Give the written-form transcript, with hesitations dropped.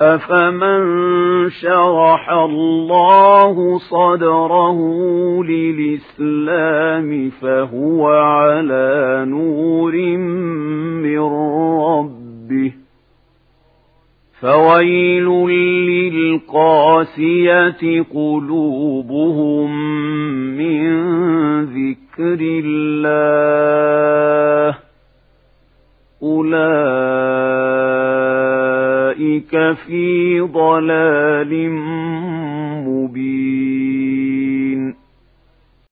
أفمن شرح الله صدره للإسلام فهو على نور من ربه فويل للقاسية قلوبهم من ذكر الله أولئك في ضلال